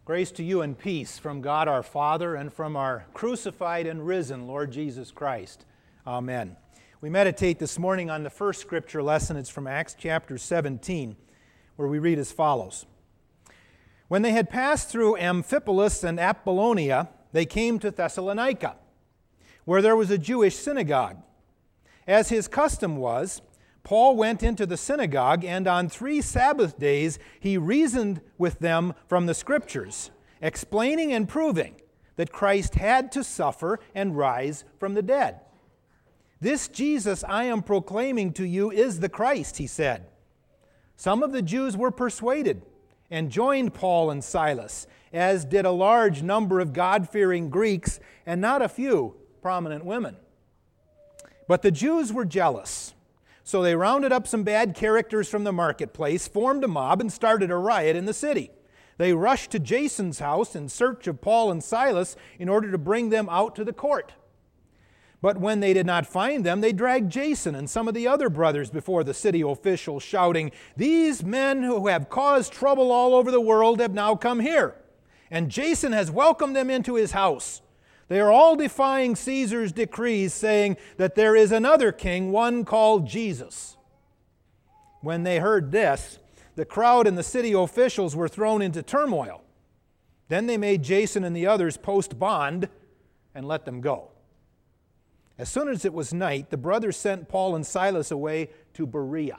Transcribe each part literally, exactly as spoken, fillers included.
Grace to you and peace from God our Father and from our crucified and risen Lord Jesus Christ. Amen. We meditate this morning on the first scripture lesson. It's from Acts chapter seventeen, where we read as follows. When they had passed through Amphipolis and Apollonia, they came to Thessalonica, where there was a Jewish synagogue. As his custom was, Paul went into the synagogue, and on three Sabbath days he reasoned with them from the Scriptures, explaining and proving that Christ had to suffer and rise from the dead. This Jesus I am proclaiming to you is the Christ, he said. Some of the Jews were persuaded and joined Paul and Silas, as did a large number of God-fearing Greeks and not a few prominent women. But the Jews were jealous. So they rounded up some bad characters from the marketplace, formed a mob, and started a riot in the city. They rushed to Jason's house in search of Paul and Silas in order to bring them out to the court. But when they did not find them, they dragged Jason and some of the other brothers before the city officials, shouting, "These men who have caused trouble all over the world have now come here, and Jason has welcomed them into his house. They are all defying Caesar's decrees, saying that there is another king, one called Jesus." When they heard this, the crowd and the city officials were thrown into turmoil. Then they made Jason and the others post bond and let them go. As soon as it was night, the brothers sent Paul and Silas away to Berea.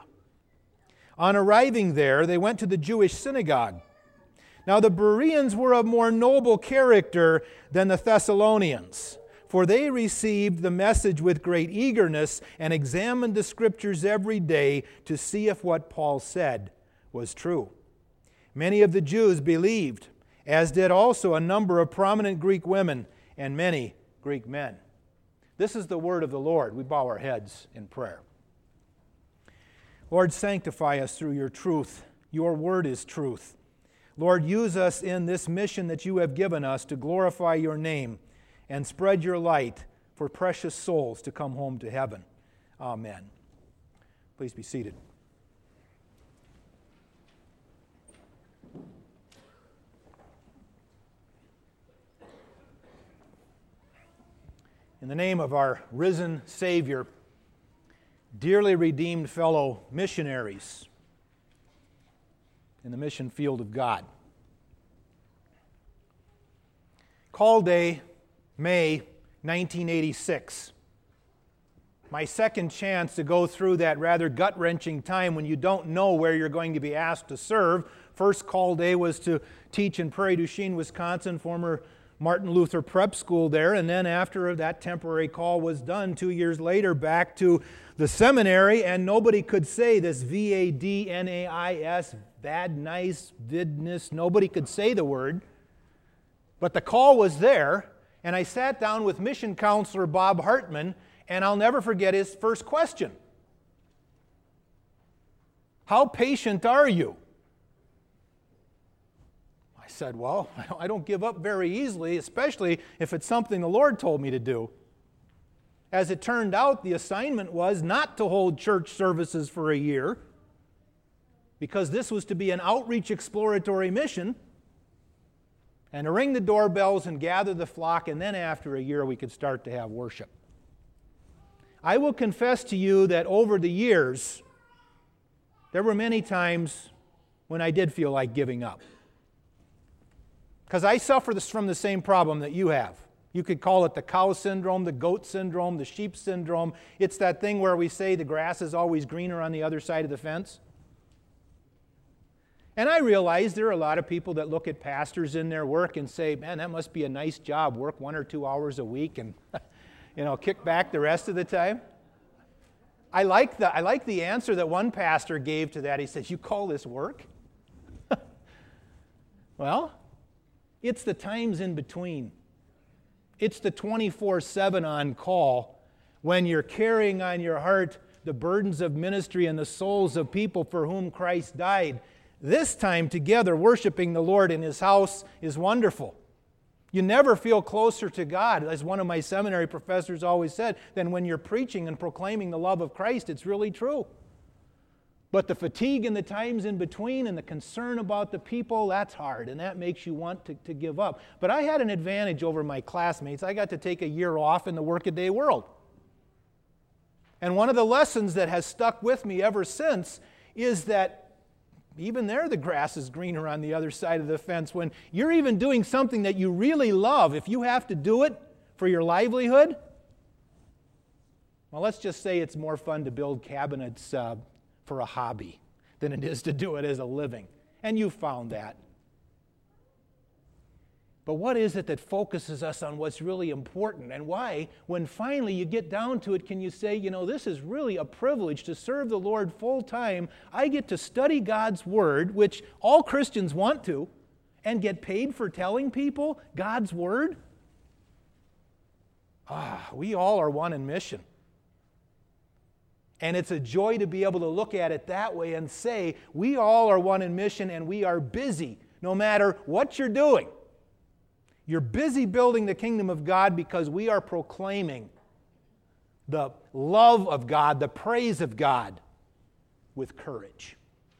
On arriving there, they went to the Jewish synagogue. Now the Bereans were of more noble character than the Thessalonians, for they received the message with great eagerness and examined the Scriptures every day to see if what Paul said was true. Many of the Jews believed, as did also a number of prominent Greek women and many Greek men. This is the word of the Lord. We bow our heads in prayer. Lord, sanctify us through your truth. Your word is truth. Lord, use us in this mission that you have given us to glorify your name and spread your light for precious souls to come home to heaven. Amen. Please be seated. In the name of our risen Savior, dearly redeemed fellow missionaries in the mission field of God. Call day, May nineteen eighty-six. My second chance to go through that rather gut-wrenching time when you don't know where you're going to be asked to serve. First call day was to teach in Prairie du Chien, Wisconsin, former Martin Luther Prep School there, and then after that temporary call was done, two years later, back to the seminary, and nobody could say this V A D N A I S, bad, nice, vidness. Nobody could say the word. But the call was there, and I sat down with mission counselor Bob Hartman, and I'll never forget his first question. How patient are you? I said, well, I don't give up very easily, especially if it's something the Lord told me to do. As it turned out, the assignment was not to hold church services for a year, because this was to be an outreach exploratory mission, and to ring the doorbells and gather the flock, and then after a year we could start to have worship. I will confess to you that over the years, there were many times when I did feel like giving up. Because I suffer from the same problem that you have. You could call it the cow syndrome, the goat syndrome, the sheep syndrome. It's that thing where we say the grass is always greener on the other side of the fence. And I realize there are a lot of people that look at pastors in their work and say, man, that must be a nice job, work one or two hours a week and you know, kick back the rest of the time. I like the, I like the answer that one pastor gave to that. He said, you call this work? Well, it's the times in between. It's the twenty-four seven on call when you're carrying on your heart the burdens of ministry and the souls of people for whom Christ died. This time together, worshiping the Lord in His house is wonderful. You never feel closer to God, as one of my seminary professors always said, than when you're preaching and proclaiming the love of Christ. It's really true. But the fatigue and the times in between and the concern about the people, that's hard, and that makes you want to, to give up. But I had an advantage over my classmates. I got to take a year off in the workaday world. And one of the lessons that has stuck with me ever since is that even there the grass is greener on the other side of the fence. When you're even doing something that you really love, if you have to do it for your livelihood, well, let's just say it's more fun to build cabinets uh, for a hobby than it is to do it as a living. And you found that. But what is it that focuses us on what's really important? And why, when finally you get down to it, can you say, you know, this is really a privilege to serve the Lord full time. I get to study God's Word, which all Christians want to, and get paid for telling people God's Word? Ah, we all are one in mission. And it's a joy to be able to look at it that way and say, we all are one in mission and we are busy, no matter what you're doing. You're busy building the kingdom of God because we are proclaiming the love of God, the praise of God, with courage.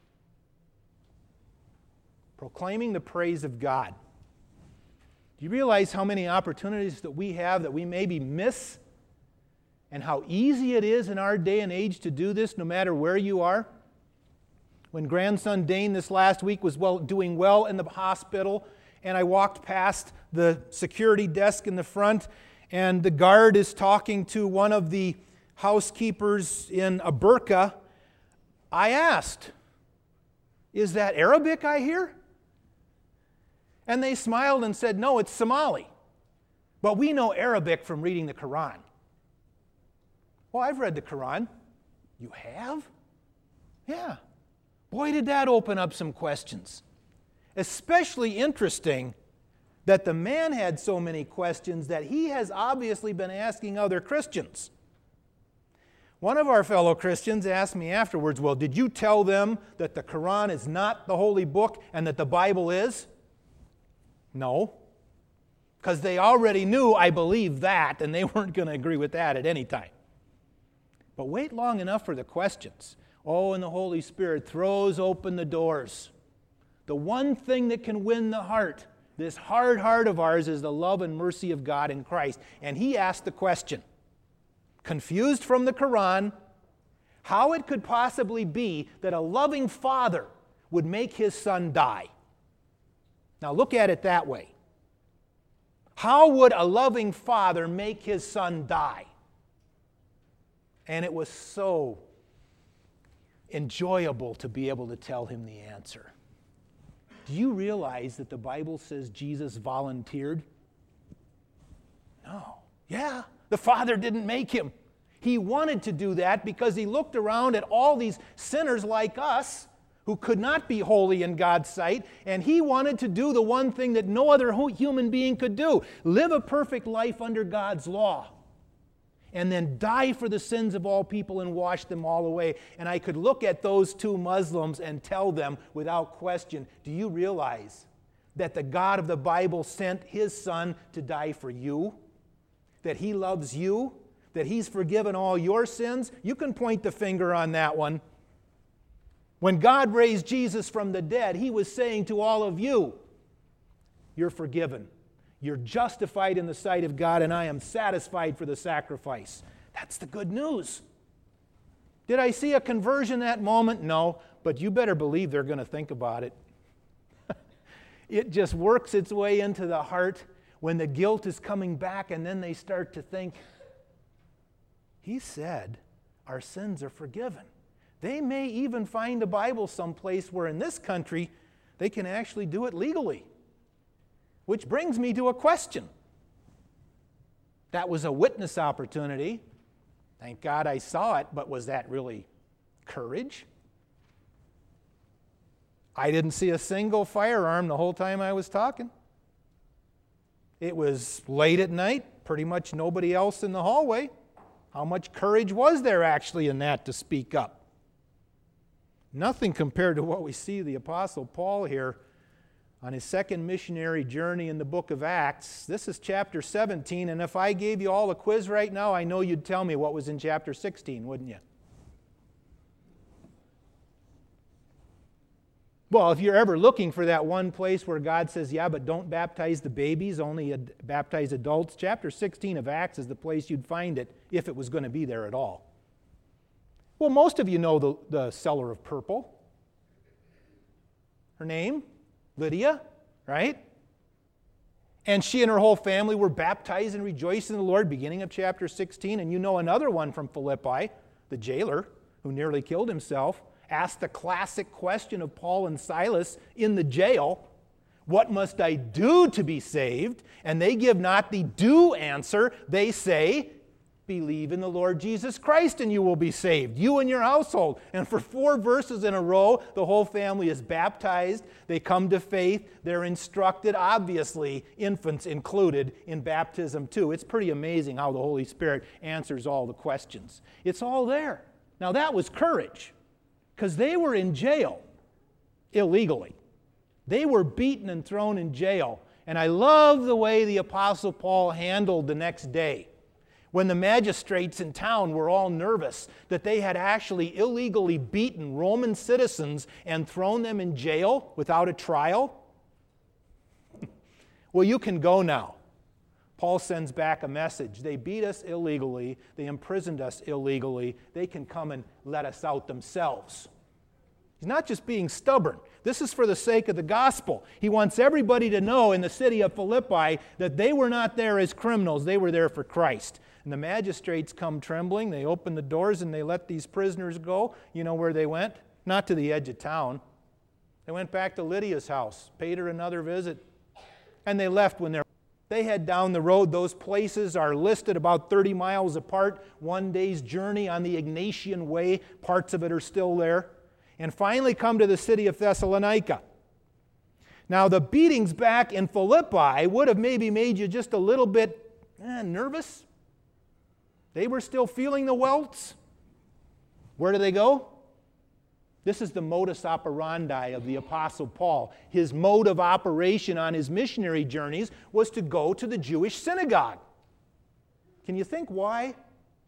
Proclaiming the praise of God. Do you realize how many opportunities that we have that we maybe miss? And how easy it is in our day and age to do this no matter where you are? When grandson Dane this last week was well, doing well in the hospital, and I walked past the security desk in the front, and the guard is talking to one of the housekeepers in a burqa, I asked, "Is that Arabic I hear?" And they smiled and said, "No, it's Somali. But we know Arabic from reading the Quran." Well, I've read the Quran. You have? Yeah. Boy, did that open up some questions. Especially interesting that the man had so many questions that he has obviously been asking other Christians. One of our fellow Christians asked me afterwards, well, did you tell them that the Quran is not the holy book and that the Bible is? No. Because they already knew I believed that, and they weren't going to agree with that at any time. But wait long enough for the questions. Oh, and the Holy Spirit throws open the doors. The one thing that can win the heart, this hard heart of ours, is the love and mercy of God in Christ. And he asked the question, confused from the Quran, how it could possibly be that a loving father would make his son die. Now look at it that way. How would a loving father make his son die? And it was so enjoyable to be able to tell him the answer. Do you realize that the Bible says Jesus volunteered? No. Yeah, the Father didn't make him. He wanted to do that because he looked around at all these sinners like us who could not be holy in God's sight, and he wanted to do the one thing that no other human being could do, live a perfect life under God's law, and then die for the sins of all people and wash them all away. And I could look at those two Muslims and tell them without question, do you realize that the God of the Bible sent his son to die for you? That he loves you? That he's forgiven all your sins? You can point the finger on that one. When God raised Jesus from the dead, he was saying to all of you, you're forgiven. You're justified in the sight of God, and I am satisfied for the sacrifice. That's the good news. Did I see a conversion that moment? No, but you better believe they're going to think about it. It just works its way into the heart when the guilt is coming back, and then they start to think, he said our sins are forgiven. They may even find a Bible someplace where in this country they can actually do it legally. Which brings me to a question. That was a witness opportunity. Thank God I saw it, but was that really courage? I didn't see a single firearm the whole time I was talking. It was late at night, pretty much nobody else in the hallway. How much courage was there actually in that to speak up? Nothing compared to what we see the Apostle Paul here on his second missionary journey in the book of Acts. This is chapter seventeen, and if I gave you all a quiz right now, I know you'd tell me what was in chapter sixteen, wouldn't you? Well, if you're ever looking for that one place where God says, yeah, but don't baptize the babies, only ad- baptize adults, chapter sixteen of Acts is the place you'd find it if it was going to be there at all. Well, most of you know the, the seller of purple. Her name? Lydia, right? And she and her whole family were baptized and rejoiced in the Lord, beginning of chapter sixteen. And you know another one from Philippi, the jailer, who nearly killed himself, asked the classic question of Paul and Silas in the jail, what must I do to be saved? And they give not the do answer. They say, believe in the Lord Jesus Christ and you will be saved, you and your household. And for four verses in a row, the whole family is baptized. They come to faith. They're instructed, obviously, infants included in baptism too. It's pretty amazing how the Holy Spirit answers all the questions. It's all there. Now that was courage, because they were in jail illegally. They were beaten and thrown in jail. And I love the way the Apostle Paul handled the next day, when the magistrates in town were all nervous that they had actually illegally beaten Roman citizens and thrown them in jail without a trial. Well, you can go now. Paul sends back a message. They beat us illegally. They imprisoned us illegally. They can come and let us out themselves. He's not just being stubborn. This is for the sake of the gospel. He wants everybody to know in the city of Philippi that they were not there as criminals. They were there for Christ. And the magistrates come trembling. They open the doors and they let these prisoners go. You know where they went? Not to the edge of town. They went back to Lydia's house, paid her another visit, and they left when they're They head down the road. Those places are listed about thirty miles apart, one day's journey on the Ignatian Way. Parts of it are still there. And finally come to the city of Thessalonica. Now, the beatings back in Philippi would have maybe made you just a little bit eh, nervous. They were still feeling the welts. Where do they go? This is the modus operandi of the Apostle Paul. His mode of operation on his missionary journeys was to go to the Jewish synagogue. Can you think why?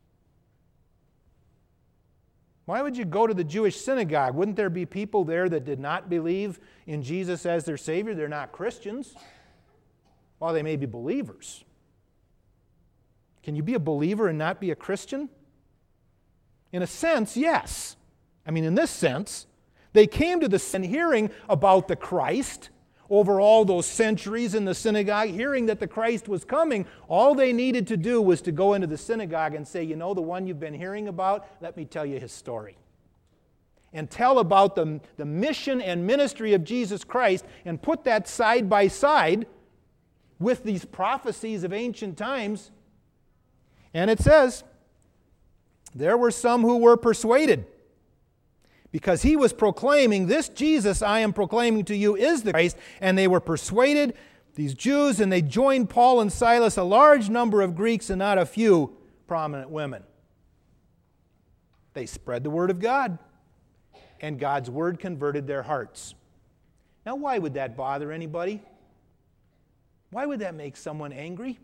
Why would you go to the Jewish synagogue? Wouldn't there be people there that did not believe in Jesus as their Savior? They're not Christians. Well, they may be believers. Can you be a believer and not be a Christian? In a sense, yes. I mean, in this sense, they came to the and hearing about the Christ over all those centuries in the synagogue, hearing that the Christ was coming. All they needed to do was to go into the synagogue and say, you know, the one you've been hearing about, let me tell you his story. And tell about the, the mission and ministry of Jesus Christ and put that side by side with these prophecies of ancient times. And it says, there were some who were persuaded, because he was proclaiming, this Jesus I am proclaiming to you is the Christ. And they were persuaded, these Jews, and they joined Paul and Silas, a large number of Greeks and not a few prominent women. They spread the word of God, and God's word converted their hearts. Now, why would that bother anybody? Why would that make someone angry?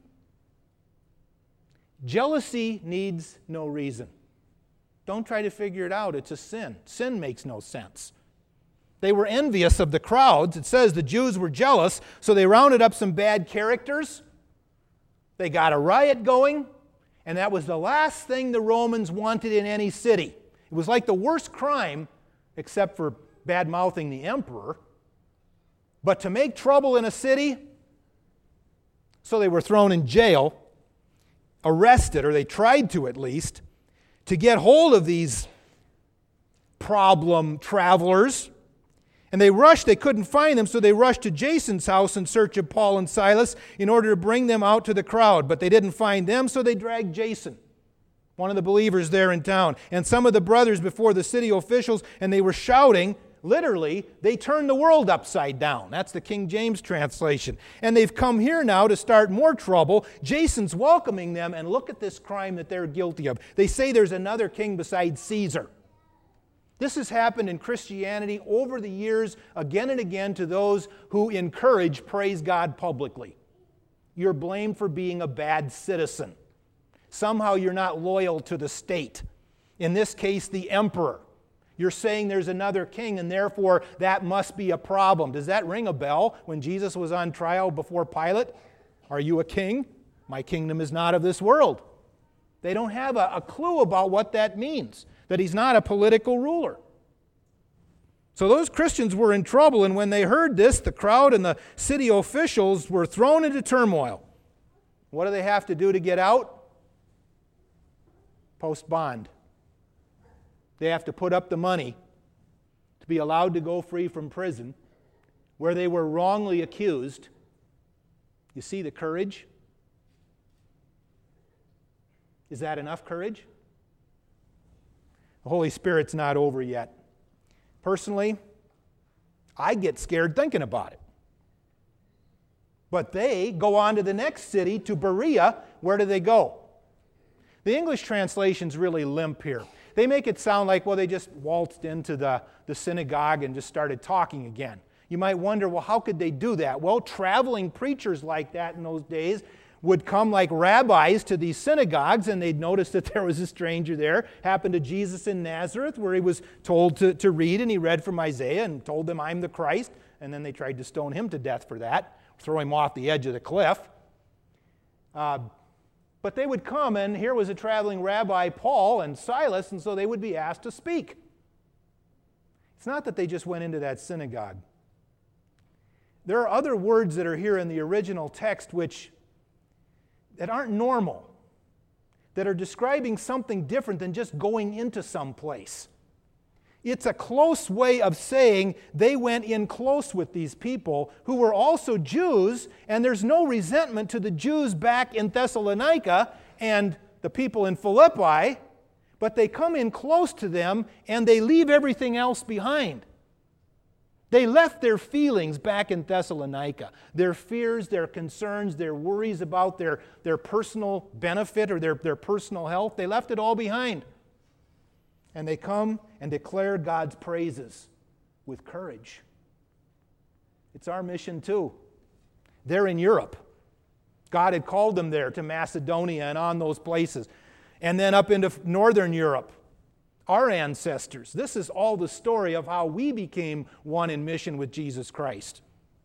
Jealousy needs no reason. Don't try to figure it out. It's a sin. Sin makes no sense. They were envious of the crowds. It says the Jews were jealous, so they rounded up some bad characters. They got a riot going, and that was the last thing the Romans wanted in any city. It was like the worst crime, except for bad-mouthing the emperor. But to make trouble in a city, so they were thrown in jail, arrested, or they tried to at least, to get hold of these problem travelers. And they rushed, they couldn't find them, so they rushed to Jason's house in search of Paul and Silas in order to bring them out to the crowd. But they didn't find them, so they dragged Jason, one of the believers there in town, and some of the brothers before the city officials, and they were shouting, literally, they turned the world upside down. That's the King James translation. And they've come here now to start more trouble. Jason's welcoming them, and look at this crime that they're guilty of. They say there's another king besides Caesar. This has happened in Christianity over the years, again and again, to those who encourage praise God publicly. You're blamed for being a bad citizen. Somehow you're not loyal to the state. In this case, the emperor. You're saying there's another king, and therefore that must be a problem. Does that ring a bell when Jesus was on trial before Pilate? Are you a king? My kingdom is not of this world. They don't have a, a clue about what that means, that he's not a political ruler. So those Christians were in trouble, and when they heard this, the crowd and the city officials were thrown into turmoil. What do they have to do to get out? Post bond. They have to put up the money to be allowed to go free from prison where they were wrongly accused. You see the courage? Is that enough courage? The Holy Spirit's not over yet. Personally, I get scared thinking about it. But they go on to the next city, to Berea. Where do they go? The English translation's really limp here. They make it sound like, well, they just waltzed into the, the synagogue and just started talking again. You might wonder, well, how could they do that? Well, traveling preachers like that in those days would come like rabbis to these synagogues, and they'd notice that there was a stranger there. Happened to Jesus in Nazareth, where he was told to, to read, and he read from Isaiah and told them, I'm the Christ. And then they tried to stone him to death for that, throw him off the edge of the cliff. Uh, but they would come, and here was a traveling rabbi, Paul and Silas, and so they would be asked to speak. It's not that they just went into that synagogue. There are other words that are here in the original text which that aren't normal, that are describing something different than just going into some place. It's a close way of saying they went in close with these people who were also Jews, and there's no resentment to the Jews back in Thessalonica and the people in Philippi, but they come in close to them and they leave everything else behind. They left their feelings back in Thessalonica, their fears, their concerns, their worries about their, their personal benefit or their, their personal health. They left it all behind. And they come and declare God's praises with courage. It's our mission too. They're in Europe. God had called them there to Macedonia and on those places. And then up into northern Europe. Our ancestors. This is all the story of how we became one in mission with Jesus Christ.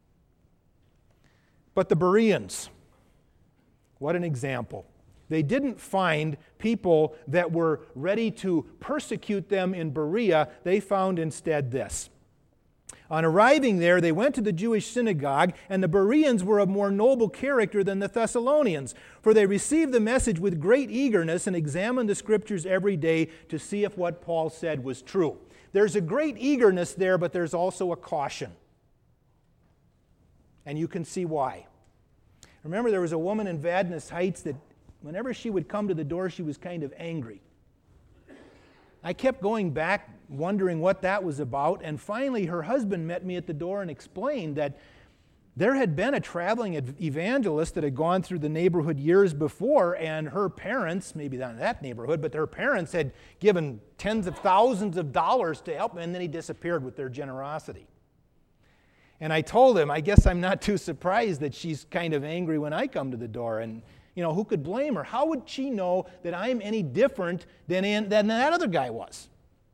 But the Bereans, what an example. They didn't find people that were ready to persecute them in Berea. They found instead this. On arriving there, they went to the Jewish synagogue, and the Bereans were of more noble character than the Thessalonians, for they received the message with great eagerness and examined the Scriptures every day to see if what Paul said was true. There's a great eagerness there, but there's also a caution. And you can see why. Remember, there was a woman in Vadnais Heights that whenever she would come to the door, she was kind of angry. I kept going back, wondering what that was about, and finally her husband met me at the door and explained that there had been a traveling evangelist that had gone through the neighborhood years before, and her parents, maybe not in that neighborhood, but her parents had given tens of thousands of dollars to help him, and then he disappeared with their generosity. And I told him, I guess I'm not too surprised that she's kind of angry when I come to the door, and you know, who could blame her? How would she know that I'm any different than, in, than that other guy was?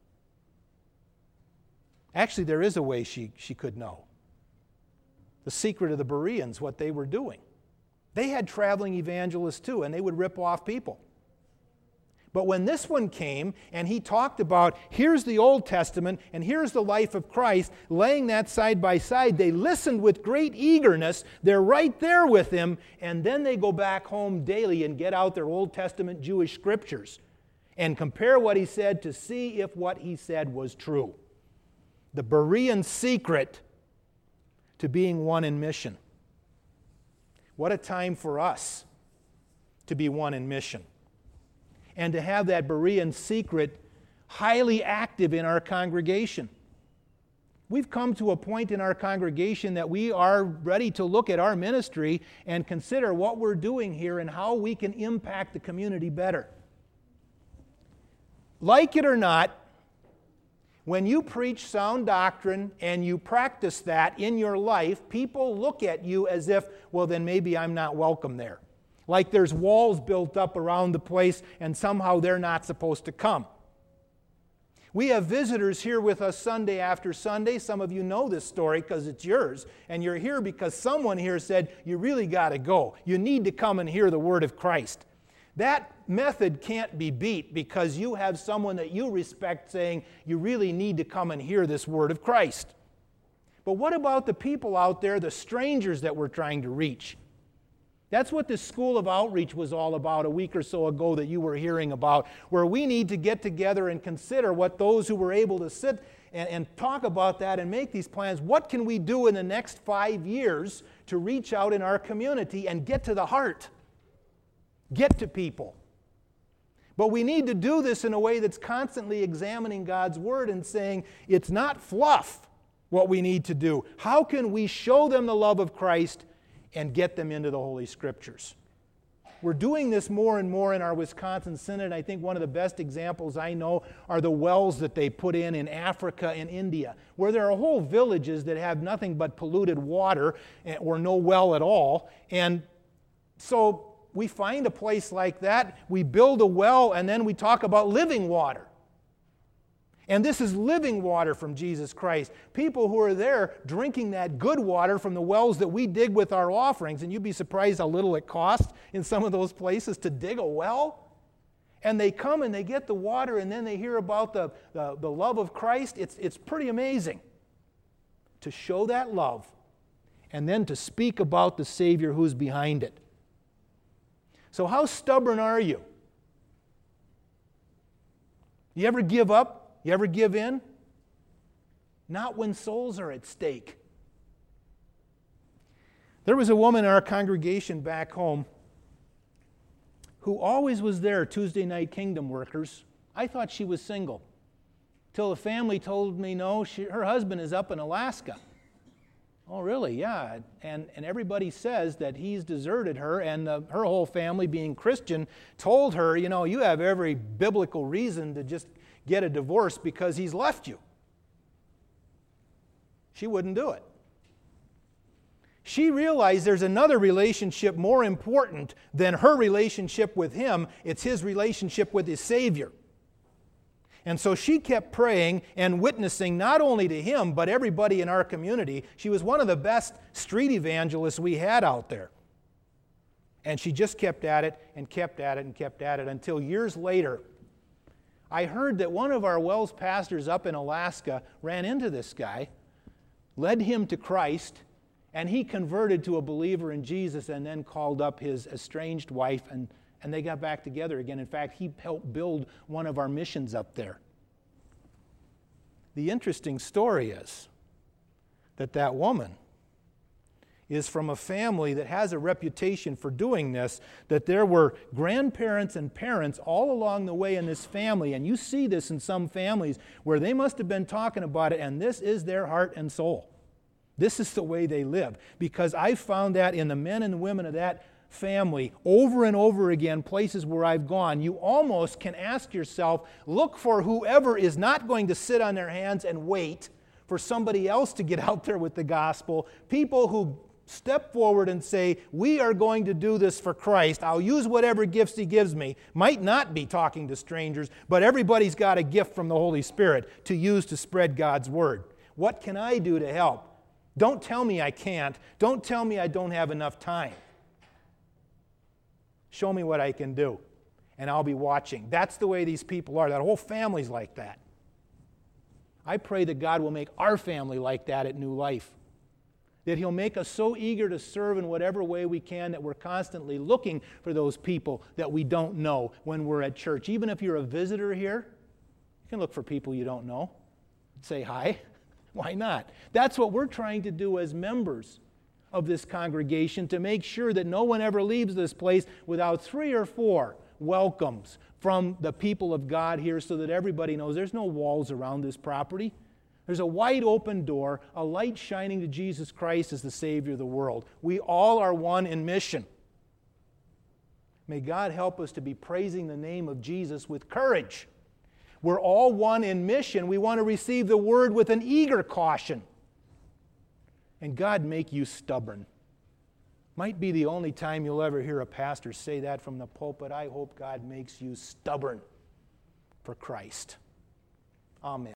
Actually, there is a way she, she could know. The secret of the Bereans, what they were doing. They had traveling evangelists too, and they would rip off people. But when this one came and he talked about, here's the Old Testament and here's the life of Christ, laying that side by side, they listened with great eagerness. They're right there with him, and then they go back home daily and get out their Old Testament Jewish scriptures and compare what he said to see if what he said was true. The Berean secret to being one in mission. What a time for us to be one in mission. And to have that Berean secret highly active in our congregation. We've come to a point in our congregation that we are ready to look at our ministry and consider what we're doing here and how we can impact the community better. Like it or not, when you preach sound doctrine and you practice that in your life, people look at you as if, well, then maybe I'm not welcome there. Like there's walls built up around the place and somehow they're not supposed to come. We have visitors here with us Sunday after Sunday. Some of you know this story because it's yours. And you're here because someone here said, you really got to go. You need to come and hear the word of Christ. That method can't be beat because you have someone that you respect saying, you really need to come and hear this word of Christ. But what about the people out there, the strangers that we're trying to reach? That's what this School of Outreach was all about a week or so ago that you were hearing about, where we need to get together and consider what those who were able to sit and, and talk about that and make these plans, what can we do in the next five years to reach out in our community and get to the heart, get to people. But we need to do this in a way that's constantly examining God's Word and saying, it's not fluff what we need to do. How can we show them the love of Christ and get them into the Holy Scriptures? We're doing this more and more in our Wisconsin Synod. I think one of the best examples I know are the wells that they put in in Africa and India, where there are whole villages that have nothing but polluted water or no well at all. And so we find a place like that, we build a well, and then we talk about living water. And this is living water from Jesus Christ. People who are there drinking that good water from the wells that we dig with our offerings. And you'd be surprised how little it costs in some of those places to dig a well. And they come and they get the water and then they hear about the, the, the love of Christ. It's, it's pretty amazing to show that love and then to speak about the Savior who's behind it. So how stubborn are you? You ever give up? You ever give in? Not when souls are at stake. There was a woman in our congregation back home who always was there, Tuesday night Kingdom Workers. I thought she was single, till the family told me no, she, her husband is up in Alaska. Oh, really? Yeah. And, and everybody says that he's deserted her, and the, her whole family, being Christian, told her, you know, you have every biblical reason to just get a divorce because he's left you. She wouldn't do it. She realized there's another relationship more important than her relationship with him. It's his relationship with his Savior. And so she kept praying and witnessing not only to him, but everybody in our community. She was one of the best street evangelists we had out there. And she just kept at it and kept at it and kept at it until years later, I heard that one of our WELS pastors up in Alaska ran into this guy, led him to Christ, and he converted to a believer in Jesus and then called up his estranged wife, and, and they got back together again. In fact, he helped build one of our missions up there. The interesting story is that that woman is from a family that has a reputation for doing this, that there were grandparents and parents all along the way in this family, and you see this in some families where they must have been talking about it, and this is their heart and soul. This is the way they live, because I found that in the men and women of that family over and over again, places where I've gone. You almost can ask yourself, look for whoever is not going to sit on their hands and wait for somebody else to get out there with the gospel, people who step forward and say, we are going to do this for Christ. I'll use whatever gifts He gives me. Might not be talking to strangers, but everybody's got a gift from the Holy Spirit to use to spread God's Word. What can I do to help? Don't tell me I can't. Don't tell me I don't have enough time. Show me what I can do, and I'll be watching. That's the way these people are. That whole family's like that. I pray that God will make our family like that at New Life. That He'll make us so eager to serve in whatever way we can that we're constantly looking for those people that we don't know when we're at church. Even if you're a visitor here, you can look for people you don't know. Say hi. Why not? That's what we're trying to do as members of this congregation, to make sure that no one ever leaves this place without three or four welcomes from the people of God here, so that everybody knows there's no walls around this property. There's a wide open door, a light shining to Jesus Christ as the Savior of the world. We all are one in mission. May God help us to be praising the name of Jesus with courage. We're all one in mission. We want to receive the Word with an eager caution. And God make you stubborn. Might be the only time you'll ever hear a pastor say that from the pulpit. I hope God makes you stubborn for Christ. Amen.